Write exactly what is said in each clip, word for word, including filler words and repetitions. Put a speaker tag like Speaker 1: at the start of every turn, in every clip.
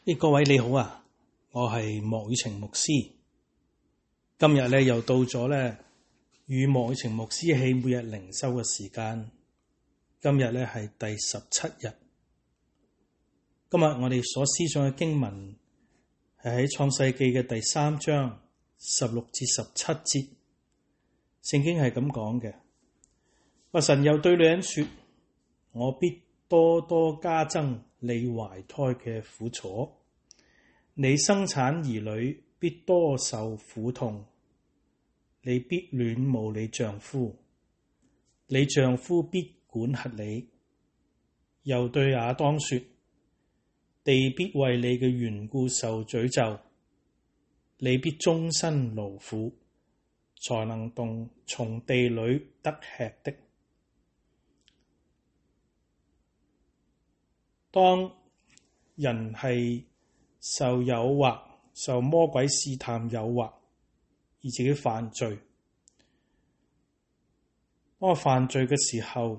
Speaker 1: 呢各位你好啊，我係莫宇晴牧師。今日咧又到咗咧與莫宇晴牧師一起每日靈修嘅時間。今日咧係第十七日。今日我哋所思想嘅經文係喺創世記嘅第三章十六至十七節。聖經係咁講嘅：話神又對女人說，我必多多加增你懷胎嘅苦楚，你生產兒女必多受苦痛，你必戀慕你丈夫，你丈夫必管轄你。又對亞當說，地必為你嘅緣故受詛咒，你必終身勞苦，才能動從地裏得吃的。當人係受誘惑、受魔鬼試探誘惑而自己犯罪，當我犯罪嘅時候，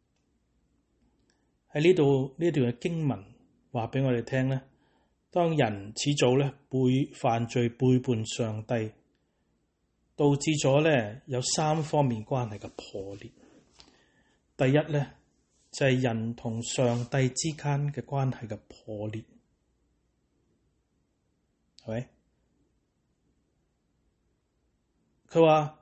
Speaker 1: 喺呢度呢段嘅經文話俾我哋聽咧，當人始早咧背犯罪背叛上帝，導致咗咧有三方面關係嘅破裂。第一咧就係人同上帝之間嘅關係嘅破裂，係咪？佢話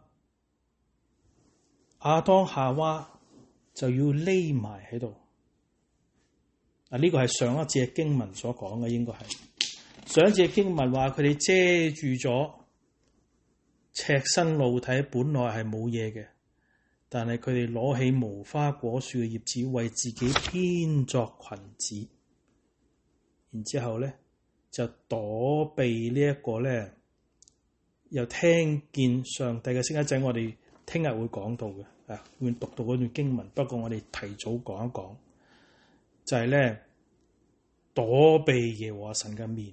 Speaker 1: 亞當夏娃就要匿埋喺度。啊，呢個係上一節嘅經文所講嘅，應該係上一節嘅經文話佢哋遮住咗赤身露體，本來係冇嘢嘅。但係佢哋攞起無花果樹嘅葉子為自己編作裙子，然之後咧就躲避呢一個咧，又聽見上帝嘅聲音，就係我哋聽日會講到嘅，啊會讀到嗰段經文。不過我哋提早講一講，就係咧躲避耶和華神嘅面。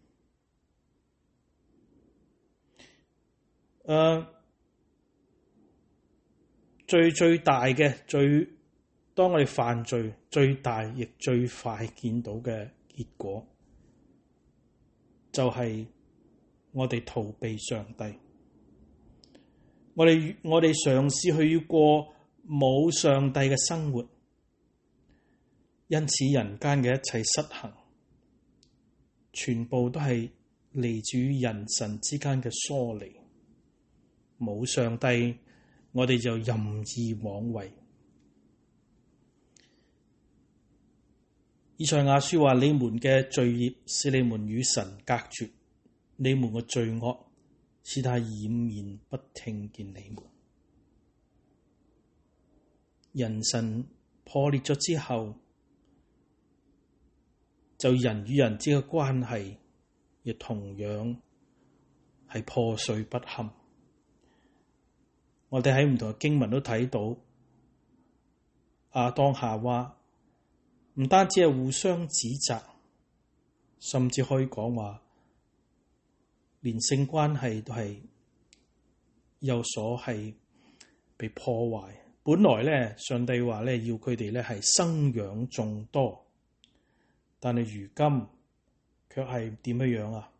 Speaker 1: 誒、呃。最最大嘅最，當我哋犯罪最大亦最快見到嘅結果，就係我哋逃避上帝。我哋我哋嘗試去要過冇上帝嘅生活，因此人間嘅一切失衡，全部都係嚟自於人神之間嘅疏離。冇上帝，我哋就任意妄為。以賽亞書話：你們嘅罪孽使你們與神隔絕，你們嘅罪惡使他掩面不聽見你們。人神破裂咗之後，就人與人之間嘅關係亦同樣係破碎不堪。我哋喺唔同嘅經文都睇到亞當夏娃唔單止係互相指責，甚至可以講話連性關係都係有所係被破壞。本來咧，上帝話咧要佢哋咧係生養眾多，但係如今卻係點樣樣啊？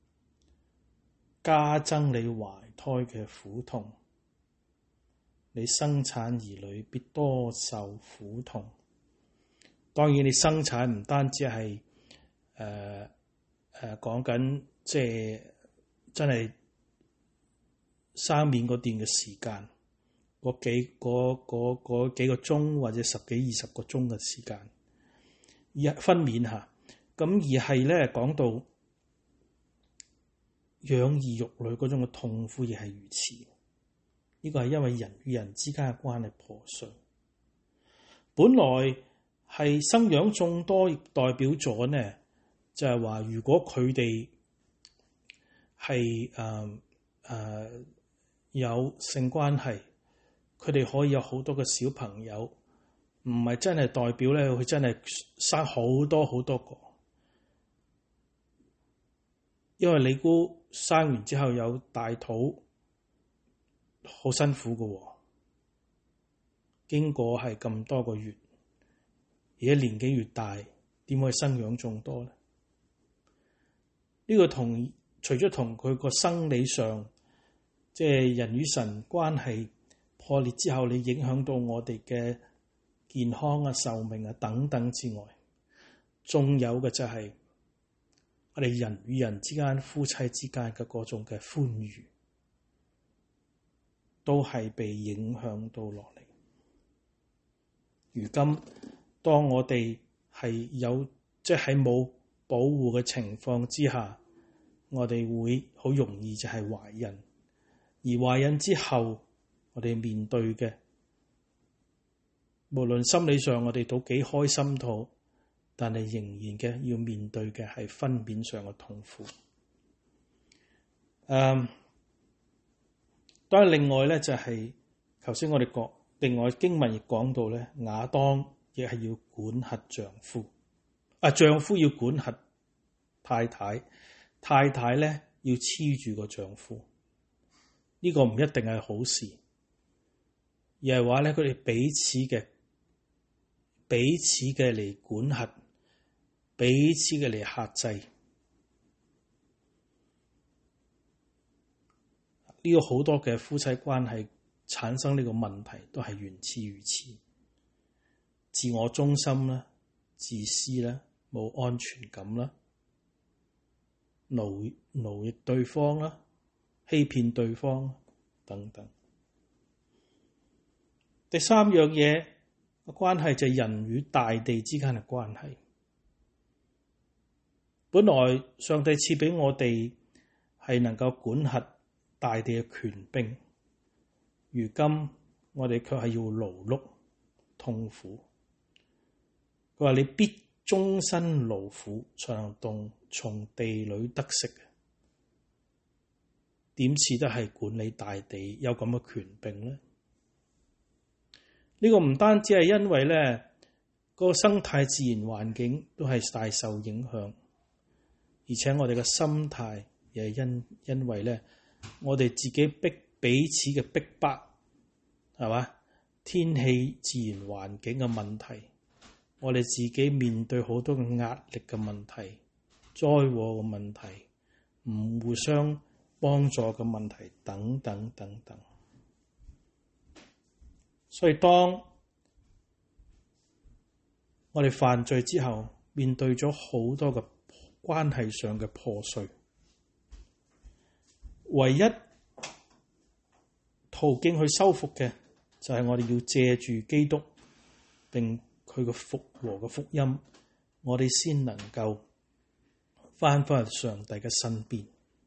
Speaker 1: 加增你懷胎嘅苦痛。你生產兒女必多受苦痛。當然，你生產唔單止係誒誒講緊，即係真係生面嗰段嘅時間，嗰幾嗰嗰嗰幾個鐘或者十幾二十個鐘嘅時間，而分娩下咁，而係咧講到養兒育女嗰種嘅痛苦，亦係如此。呢個係因為人與人之間嘅關係破碎。本來係生養眾多，亦代表咗呢，就係話如果佢哋係誒誒有性關係，佢哋可以有好多個小朋友，唔係真係代表咧佢真係生好多好多個。因為你估生完之後有大肚，好辛苦㗎喎，經過係咁多個月，而家年紀越大，點可以生養眾多咧？ 呢個同除咗同佢個生理上，即係人與神關係破裂之後，你影響到我哋嘅健康啊、壽命啊等等之外，仲有嘅就係我哋人與人之間、夫妻之間嘅嗰種嘅歡愉，都係被影響到落嚟。如今當我哋係有即係喺冇保護嘅情況之下，我哋會好容易就係懷孕，而懷孕之後我哋面對嘅，無論心理上我哋都幾開心都好，但係仍然嘅要面對嘅係分娩上嘅痛苦。誒、嗯，當然另外咧就係頭先我哋講，另外經文亦講到咧，亞當亦係要管轄丈夫，啊丈夫要管轄太太，太太咧要黐住個丈夫。呢、這個唔一定係好事，而係話咧佢哋彼此嘅彼此嘅嚟管轄，彼此嘅嚟克制。呢、這個好多嘅夫妻關係產生呢個問題，都係源自如此。自我中心啦，自私啦，冇安全感啦，奴奴役對方啦，欺騙對方等等。第三樣嘢嘅關係就係人與大地之間嘅關係。本來上帝賜俾我哋係能夠管轄大地嘅權柄，如今我哋卻係要勞碌痛苦。佢話你必終身勞苦，才能動從地裏得食。點似得係管理大地有咁嘅權柄呢？呢、這個唔單止係因為咧，個生態自然環境都係大受影響，而且我哋嘅心態亦係因因為咧，我哋自己逼彼此嘅逼迫，係嘛？天氣自然環境嘅問題，我哋自己面對好多嘅壓力嘅問題、災禍嘅問題、唔互相幫助嘅問題等等等等。所以當我哋犯罪之後，面對咗好多嘅關係上嘅破碎，唯一途徑去修復嘅就係我哋要借住基督並佢嘅復和嘅福音，我哋先能夠返返去上帝嘅身邊。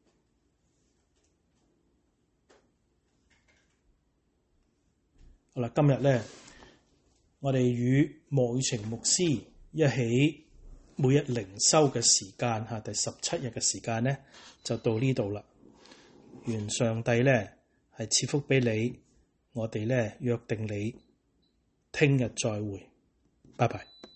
Speaker 1: 好啦，今日咧，我哋與莫宇晴牧師一起每日靈修嘅時間吓，第十七日嘅時間咧，就到呢度啦。願上帝咧係賜福俾你，我哋咧約定你聽日再會，拜拜。